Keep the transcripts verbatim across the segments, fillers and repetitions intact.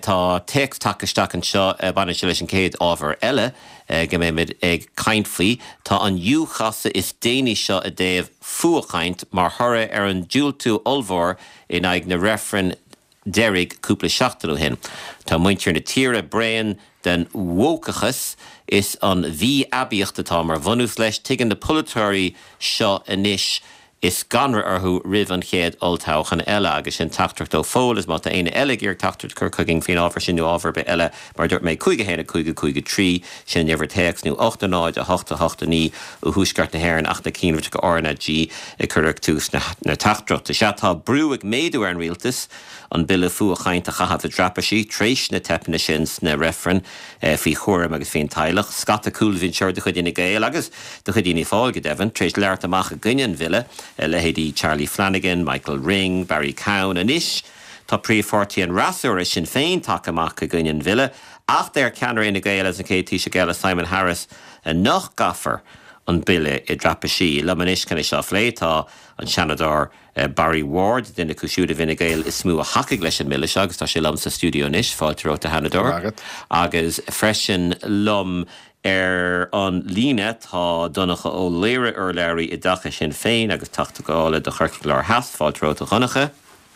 Tá text takeisteach an seo banna leis an céad ábhar eile go mé mid ag caint faoi, tá an dúchasa is déine seo a déobh fuachaint mar thora ar an dúiltú olmhór in ag na referen derig cúpla seachtainú hin. Tá muintear na tíre brein den wócachas is an bhí abíocht atá mar bhunús leis tuigeann na polatóirí seo inis is ganra arthú rih an chéad oltáchan eile agus sin tachtart ó fól is má tá aine eile gur tachtart cur chugging fin ábhar sin nó ábhar be eile mar dúirt méid chuige héna chuige chuige trí sin never text nó ochta náid a hochta hochta ní ó thuúsgart na hhéir an achta cínirt go orna G i chuireach tús na, na tachtart. Se tá brúig méadú ar an rialtas an bille fuachaint a chahabh a drapasí tréis na tepna sin na referen eh, fi chóram agus fin teilech scata cool vin seir de chudine gael agus de chudine fáilge devon tréis leart amach a gunnean ville le hédí Charlie Flanagan, Michael Ring, Barry Cowan an ish tá príomhfortaí an rasúir is sin féin take amach a gunnean ville ach der ceanar ina gael as an cétí se gael Simon Harris a nach gaffer an bille i drapasí le man is canna seo flétá an Shanadar uh, Barry Ward den na cúisiúda vinna gael is smú a hacaigh leis an mille agus tá sé lom sa stúdio níos fáiltar ó ta Hanador agus freisin lom ar an líne tá donnacha ó léire ar léirí i dacha sin féin agus tachtaála do chuirciúir heas fáiltar ó ta chonacha.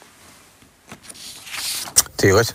Tíoid.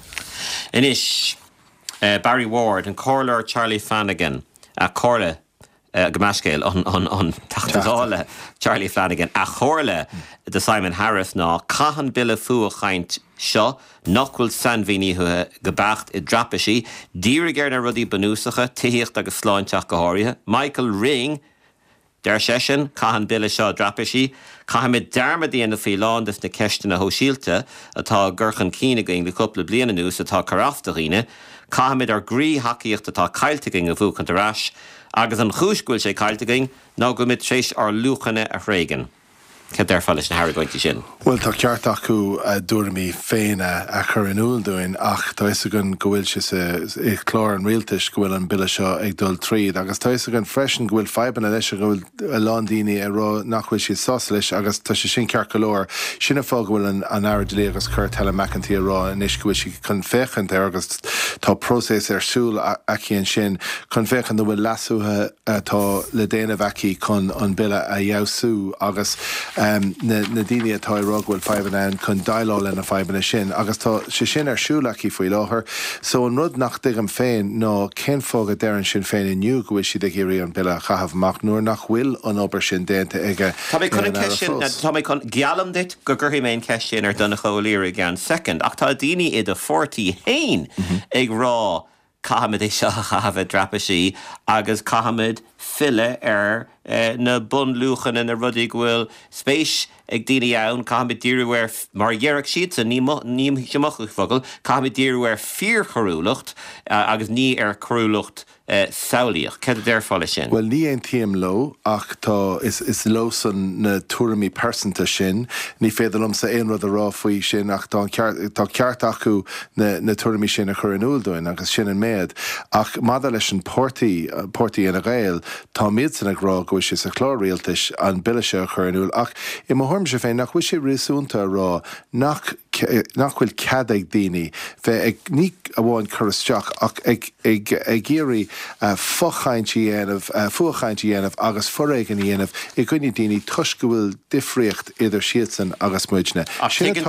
Inis uh, Barry Ward an cóir Charlie Flanagan a cóirle Uh, Gamascale on on on tachtadála Charlie Flanagan a chorle mm. de Simon Harris ná cahan bille fuachaint seo nachhfuil sanmhíní hu gebacht i drapasí dírigear na rudí banúsacha tíocht agus sláinteach go háirithe Michael Ring der session cahan bille seo drapasí cahamid dermad íana fí lándas na ceiste na hóisiilte atá gurchan cíine going le cúpla bliana nús atá caraftaghine cahamid ar grí hacaíocht atá cailteiging a bhúchan arás agus an chúisgúil sé cailteiging ná go mit tréis ar luúchanna a réigen. Cad ar fallis na Harragointi sin? Well, tá ceart acu uh, dúirmí féin a, a chur in úl doin, ach tá is a gun go bhfuil sé i chlár an rialtas go bhfuil an bille seo ag dul tríd, agus tá is a gun freisin go bhfuil feiban a leis a go bhfuil a lándaoine a rá nachhfuil sé sás leis, agus tá sé sin ceart go leir sinna fá go bhfuil an, an airdelí agus chur Helen McEntee a rá inis go bhfuil si chun féchant ar agus tá prósés ar súl aici an sin chun féchant do bhfuil lasúthe uh, tá le déanamh aici chun an bille a jausú agus Um, na, na daoine atá roghfuil feiban an chun dailá lena feiban sin, agus tá sé sin ar siúlaí faoi láthair, so an rud nach dig an féin ná cén fágad dearan sin féin inniu go bhfuil siad ag géirí an bille chahabhach nuair nach bhfuil an obair sin déanta ige. Tá mé chun ceisisin, tá mé chun gealam dit go gurthaí mé ceisisin ar donna choilíre gan second, ach tá daoine iad a forty hain ag rá cahamid é seo chahabh drapasí agus cahamid fille ar uh, na bun luúchan in na rudí bhfuil spéis ag daoine ann cahamid díriúir mar dhearach siad a níam seachach fogil cahamid díriúir fíor chorúlacht uh, agus ní ar chorúlacht uh, saolaíoch. Cad a déir fáile sin? Well, ní ein tíam lo, ach tá is, is lo san na túramí persanta sin, ní féidirlum sa ein rud a rá faoi sin, ach tá ceart acu na, na túramí sin a chur in úldoin, agus sin an méad. Ach mada leis an pórtaí pórtaí in a gael, tá méad san ag rá go is a chlár rialtas an bille se a chur in úl, ach i mo thuirm se féin nach bhuiil sé riasúnta rá nach nachhfuil cad ag daoine bheith ag ní a bháin churisteach ach ag ag ag géirí fochaintí dhéanamh fuachaintí dhéanamh agus foréigen dhéanamh i gcuine daoine tuis go bhfuil difriocht idir siad san agus muidne. Tuigeann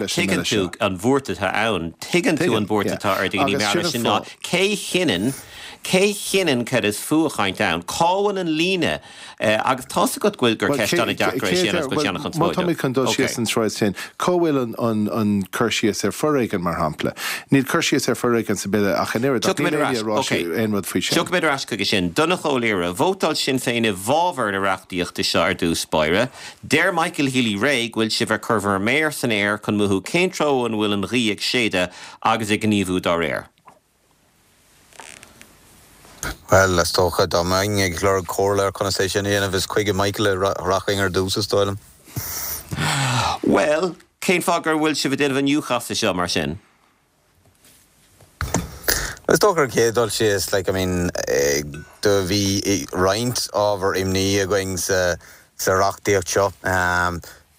tú an bhórtatá ann, tuigeann tú an bhórtatá ar daoine mar sin ná cé chinan Cé chinan cad is fuachaint ann, cáhain an líne agus tá a go bhfuil gur ceistena deacra sin go teannach an smóide. Má tá mé chun dul sios an sráid sin, cóhfuil an chuirsíos ar foréigen mar hampla. Níl chuirsíos ar foréigen sa bile ach an éad éonrad faoi sin. Tuach méid ar asca go sin, donna chóilíre, bhótáil sin féin i bhábhar na reachtaíochta seo ar dús spáire, déir Michael Healy Ray bhfuil si bhar curmhar méir san air chun muthú céintró an bhfuil an rí ag séide agus ag gníomhú dá réir. Well, let's talk about the man. I glor corler conversation here of his quick Michael rocking or do so style. Well, Kane Fogger will she did a new house show Martin. Let's talk about kid she is like I mean the V right over Imni going to the rock the shop um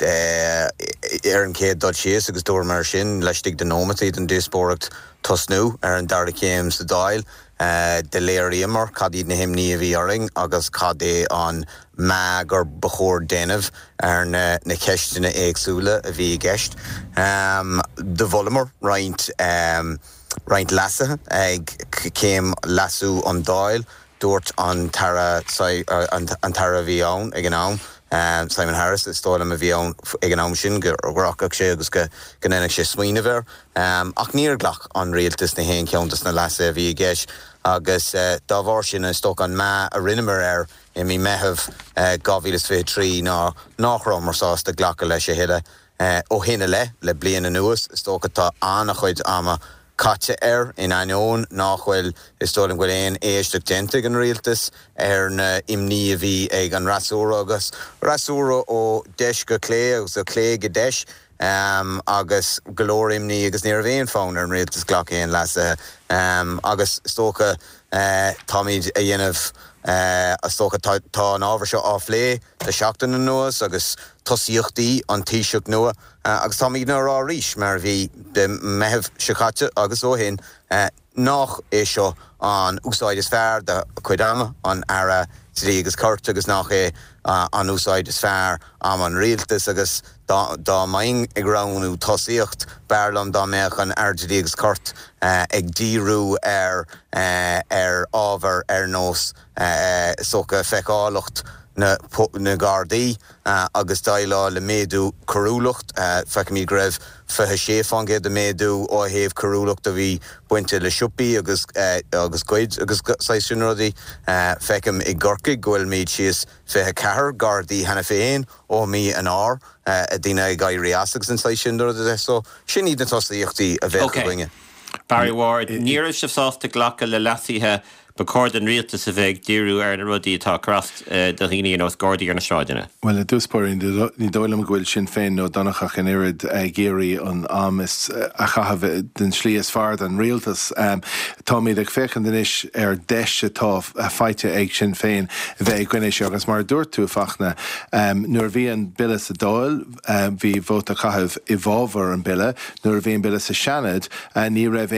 ar an céad dod sios agus dúir mar sin leistigh den nómataí den dúspóracht tosnú ar an dara céim sa dáil de léir imar cadí na himní a bhí oring agus cadé an me gur bachór déanamh ar na, na ceistena éagsúla a bhí gceist. Um, de bhfulamar roint um, roint lasathe ag céim lasú an dáil dúirt an tara uh, an, an tara bhí ann ag an ann. Um, Simon Harris is stálam a bhí ann ag an ann sin gur ghrachach sé agus go gnéanach sé smaoine bhir. Um, ach níor ghlach an rialtas na héin ceantas na lasa a bhí gceist agus uh, dá bhar sin is tóg an me a rinnemer ar i mi meheh uh, gávílas fé trí ná nachrám mar sásta ghlacha leis a hiile uh, ó hinne le le bliana nuas is tóg atá anna chuid ama caite ar in aineón nachhfuil is tólim go éon éisteach gente an rialtas ar na imní a bhí ag an rasúra agus rasúra ó deis go clé agus a clé go deis Um, agus golóir imní agus níor bhéon fáin ar an rialtas ghlach éon lasa um, agus stócha uh, táid a dhéanamh uh, a stócha tá, tá an ábhar seo áf lé de seachtain an nuas agus tosíochtaí an tíiseach nua uh, agus táid ná rá ríis mar bhí de meheh seachate agus ó hin uh, nach é seo an úsáid is fearr de chuidama an ara trí agus cart agus nach é uh, an úsáid is fearr am an rialtas agus da, da maing ag raunú tosíocht bearlam da meach an ardí agus cart uh, ag díú ar uh, ar ábhar ar nós uh, socha feiceálacht na, na gardaí uh, agus dailá le méadú corúlacht uh, feic mí greibh fethe séfangé de méadú ó héobh corúlacht a bhí buinte le siúpaí agus uh, agus goid agus saisiún rudaí uh, feicim i gcorcaigh gohfuil míid síos fethe cethir gardaí hena féin ó mí an ár uh, a dtíine ag gairí asagus an saisiún rudaí so sin iad na tosaíochtaí a bheith go bhainge. Barry Ward, níor se sásta ghlacha le lasíthe becord an rialtas a bheith díú ar na rudaí atá crast uh, do riine an os Gordaí ar na sráideanna. Well, a dúspóirín ní dólam gohfuil sin féin nó donachach an irid uh, géirí an amas uh, a chahabh den slíos fard an rialtas. Um, tá míad ag féchan den is ar deis atá a feite ag sin féin bheith gwinéis agus mar dúirtú fachna. Um, nuair bhí an bille sa dáil, um, bhí bhót a chahabh i bhábhar an bille, nuair bhí an bille sa seanad, uh, ní raibh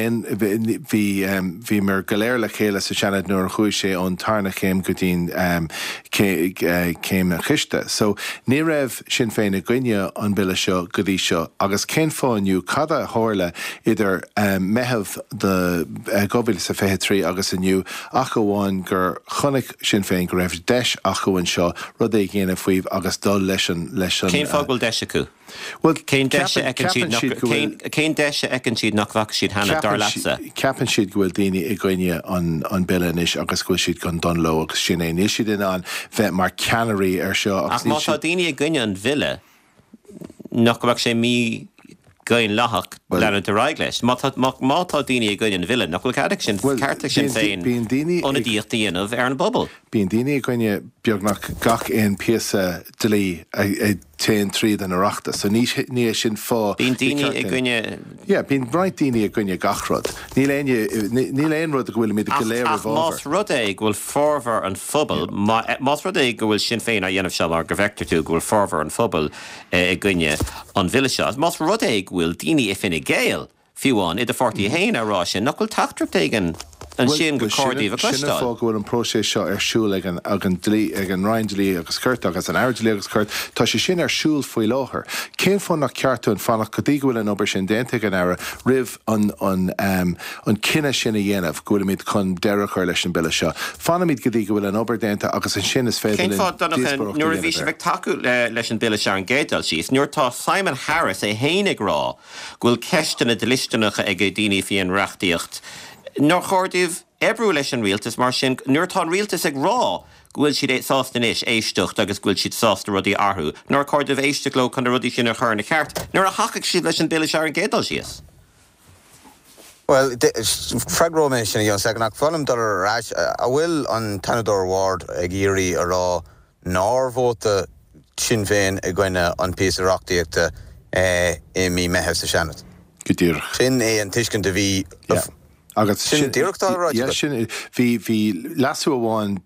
bhí mar galéir le chéile sa seanad nuair chuaigh sé ón tarna chéim go dtín um, céim a chiste. So ní raibh sin féin a gcuine an bille seo go dtí seo agus cén fáinniu cada háirle idir um, meheh de uh, gohfuil sa fethe trí agus aniu ach go bháin gur chonig sin féin go raibh deis ach go bhain seo rud é ggéanana faoibh agus dul leis an leis an Cén fágil deis acu? Well, Cén deise cén deise ecan siad nachmhacha siad hena dar lasa? Ceapan siad go bhfuil daoine i gcuine an, an bille inis agus go siad gan don lo agus sin é. Níl siad in an bheith mar ceanirí ar seo. Ach má tá daoine i gcuine an bhile nachmhacha sé mí gain lahach lena de raigleis. Má tá daoine i gcuine an bhile nach bhfuil cadach sin cartach sin féin óna díocht daanamh ar an bobbal. Bíon daoine i gcuine beagnach gach éon piasa dlí a ten tríd an arachta, so ní sin fá. Bíon daoine i gcuine. Yeah, bíon bright daoine i gcuine gachrod. Níl éon rud a bhfuil míad go léir bhábhar. Ach más rud é go bhfuil fábhar an phobal, más rud é go bhfuil sin féin a dhéanamh se mar go bhectar tú go bhfuil fábhar an phobal i gcuine an bhile seo. Más rud é go bhfuil daoine i finna géal fiúháin i do fortaí héin ará sin nach bhfuil teachtar éigen an sin go cordíh a costáil. Sinna fá go bhfuil an próséis seo ar siúil ag an dlí ag an roindlí agus curt agus an airdlí agus curt, tá sé sin ar siúil faoi láthair. Cén fán nach ceartún fánach go dtí go bhfuil an obair sin déanta an aire ribh an an cinenne sin a dhéanamh go bhfuil míad chun deire chuir leis an bille seo. Fána míad go dtí go bhfuil an obair déanta agus an sin is féidir Cén fá nuair a bhí sé bheith taú leis an bille seo an géadal síos, nuair tá Simon Harris é héananig rá go bhfuil ceistena de listeannacha ag daoine faoin reachtaíocht. Nor chordíh ebrú leis an rialtas mar sin nuair tá rialtas ag rá gohfuil siad sásta inis éisteach agus gohfuil siad sásta rudí arthú, nor cordíh éisteach le chun rudí sin ar chur na cheart, nuair a hacaigh siad leis an bille seo an géadal síos. Well, freigró mé sin an seach fálam dar ráis a bhfuil an Tanador Ward ag írí a rá nárbhóta sin féin a gcuine an píos reachtaíochta i mí meheh sa seanad. Go dtír. Sin é an tuiscin de bhí agus sin díreachtá ráid sin hí hí lasú amháin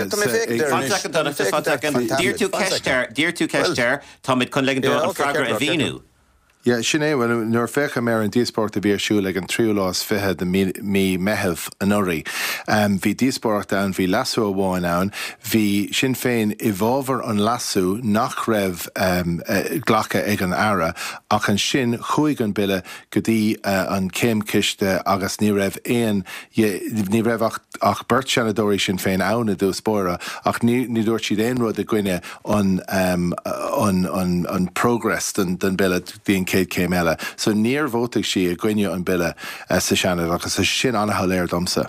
Dír tú ceisteir Dír tú ceisteir tá mid chun legan an fragra a bhíú. Ja sin é well nuair fecha mé an díosport a bhí siú le an tríú lás fithe de mí metheh an orí. Um, hí díosport an bhí lasú amháin ann, hí sin féin i bhábhar an lasú nach raibh um, uh, ghlacha ag an ara, ach an sin chuig an bille go dtí uh, an céim ciste agus ní raibh éon ní raibh ach, ach bert senadóirí sin féin anna dú spóra, ach ní, ní dúirt siad éon rud a gcuine an, um, an, an, an progress den, den bille dín céad céim eile. So níor bhótaigh si a gcuine an bille uh, sa seanad agus sin anna léir domsa.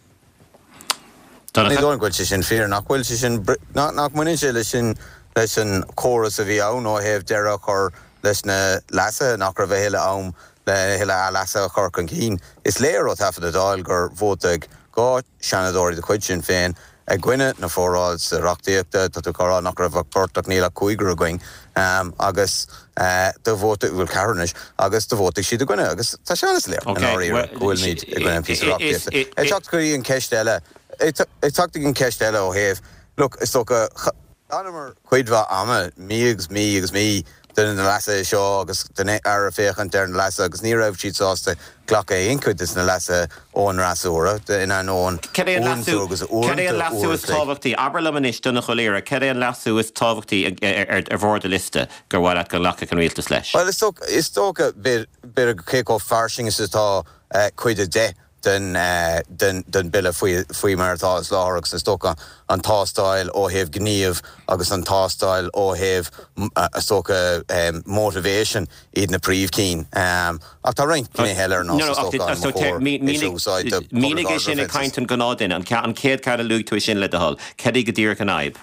Ní dóin gúil si sin fear nach bhfuil si sin nach muine sé leis sin leis an chóras a bhí ann ó hebh dearach ar leis na lasa nach ra bheith heile am le heile a lasa chur an cín. Is léir ó tafa a dáil gur bhótaigh gá seanadóirí de chuid sin féin a gcuine na fóráil sa reachtaíochta tá tú chorá nach raibh portach níla cúigur a going um, agus uh, do bhótaigh bhfuil cairnis agus do bhótaigh siad a gcuine agus tá seanas léir an áirí bhfuil míid i gcuine pí reachtaíochta. É teacht go í an ceist eile é teacht an ceist eile ó héamh. Look, is tócha anamar chuidmha ama mí agus mí agus mí den na lasa seo agus den ar a féchan der na lasa agus ní raibh siad sásta ghlacha incuid is na lasa ón rasúra in an ón úntú lasú is tábhachtaí Aberlum is duna choléire cé an lasú is tábhachtaí ar bhór de liste gur bhile go lecha an rialtas leis. Well, is tócha bit a céá farsing is tá chuid a de den uh, den den bille fui fui martha is láragus is stoka an tástáil ó heh gníomh agus an tástáil ó heh uh, stoka um, motivation iad na príomh-cín. Um, ach tá rint cíne heller ná stoka an mcór mínig é sin a caint an gnádain an an céad cead a luú tú sin le a hall. Cedi go dtír an aib?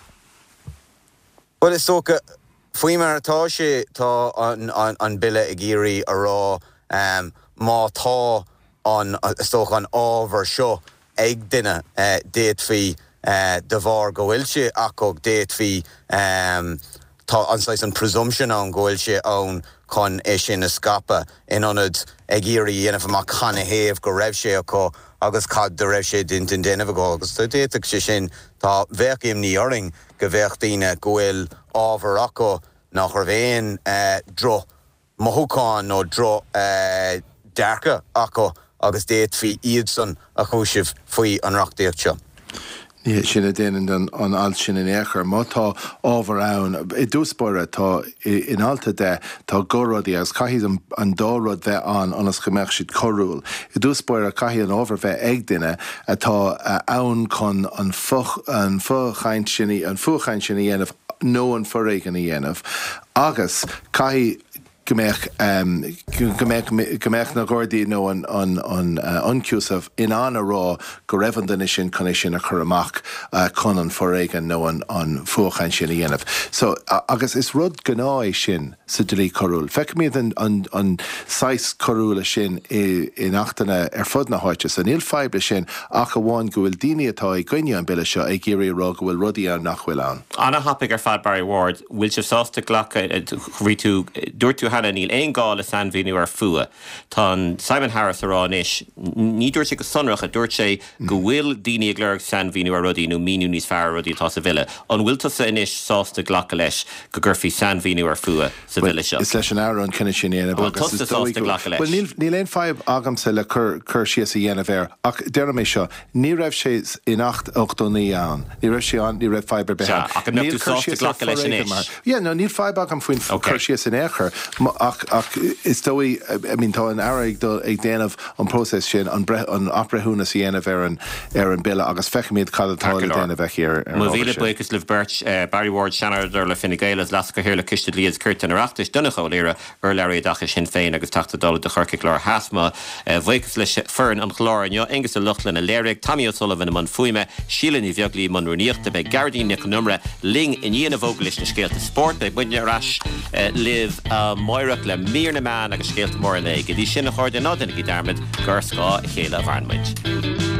Well, is stoka fui martha sé tá an, an, an bille a géirí a rá um, má tá an stoch an ábhar seo ag duine uh, déit fí uh, de bhar go bhfuil sé ach og déit fí um, tá ansleis an presumption an go bhfuil sé ann chun é sin a scapa in anad ag irí dhéanamh amach chana héamh go raibh sé acu agus cad de raibh sé din din déanamh go agus tá déiteach sé sin tá bheith im ní oring go bheith daoine go bhfuil ábhar acu nach ar bhéon uh, dro mothúcáin nó dro uh, dearcha acu agus déit fí iad son a chúisih faoi an reachtaíocht seo. Ní sinna déanaan an, an alt sin in éair, má tá ábhar ann. I dúspóire tá in alta de tá góradí agus caihíad an, an dórad bheith an anas go mbeadh siad chorúil. I dúspóire caihíad an ábhar bheith ag duine atá uh, ann chun an fuch an fuchaint sinní an fuchaint sinní dhéanamh nó an forréigen í dhéanamh. Agus caihí Gomech um, gomech na gordi no an an an uh, uncusaf in an a raw go raibh den sin con sin a chur amach uh, con an forréigen no an an fuchain sin dhéanamh. So uh, agus is rud gná sin sa dlí chorúil. Feic míad an an an sais chorúla sin i in achtainna ar fud na háite san il fibre sin ach a bháin go bhfuil daine atá i gcuine an bille seo ag géirí rá go bhfuil rudí an nach bhfuil an. Anna hapig ar fad Barry Ward, bhfuil se sásta ghlacha rí tú dúir tú hana níl éon gáil a san bhíú ar fua. Tá Simon Harris ará inis, ní dúirt sé go sonracha dúirt sé go bhfuil daine ag leir san bhíú ar rudí nó míú níos fearr rudí tá sa bhile. An bhfuil tá sa inis sásta ghlacha leis go gurfií san bhíú ar fua sa bhile seo. Is leis an ára an cinine sin éanamh. Well, tusta sásta ghlacha leis. Well, níl éon fáib agamsa le chur sios a dhéanamh air. Ach dearm é seo, ní raibh sé in acht ochtaí an. Ní raibh sé an, ní raibh fáibre behan. Ach an tú sásta ghlacha leis in inis. Yeah, no, níl fáib agam faoin chur sios in éair. Ach ach is dói, I mean, tá an ára ag déanamh an prósés sin an abrethúna sa dhéanamh ar an ar an bille agus feiceimiad cadatáil déanamh bheith ar ar Má bhíle buchas liv Birch, Barry Ward Shanardar le Fine Gael as las go héir le ciste líad curtain ar achtas duna choléire ar leirí dacha sin féin agus tata dul de churca chlár hasma bhuichas leis fern an chlár an agus a luchlan a léirigh Tommy O'Sullivan man fuime sílan i bheaglí man runíochta be Gardín nic numra ling in dhéanamh óga leis na scéalta sport be buine ras liv moireach le mír na man agus scéalta mór le go dtí sin na chuir den nádana í darmid gur scá chéile bharnmuid.